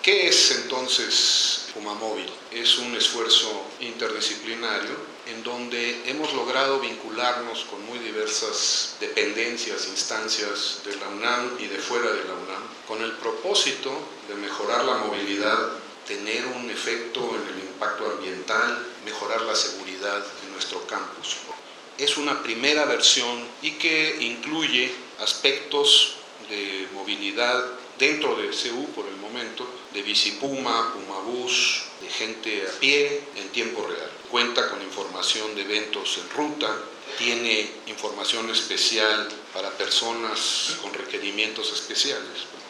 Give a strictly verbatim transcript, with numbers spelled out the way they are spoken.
¿Qué es entonces Pumamóvil? Es un esfuerzo interdisciplinario en donde hemos logrado vincularnos con muy diversas dependencias, instancias de la UNAM y de fuera de la UNAM, con el propósito de mejorar la movilidad, tener un efecto en el impacto ambiental, mejorar la seguridad en nuestro campus. Es una primera versión y que incluye aspectos de movilidad dentro de C U por el momento, de Bicipuma, Pumabús, de gente a pie en tiempo real. Cuenta con información de eventos en ruta, tiene información especial para personas con requerimientos especiales.